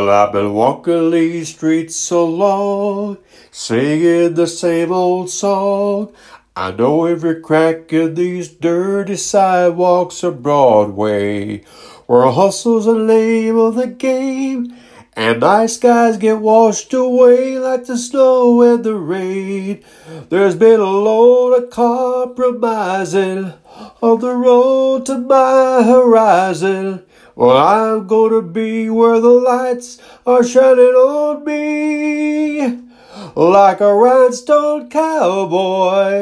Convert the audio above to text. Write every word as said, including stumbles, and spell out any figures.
Well, I've been walking these streets so long, singing the same old song. I know every crack in these dirty sidewalks of Broadway, where hustle's the name of the game, and nice guys get washed away like the snow and the rain. There's been a load of compromising on the road to my horizon. Well, I'm gonna be where the lights are shining on me like a rhinestone cowboy.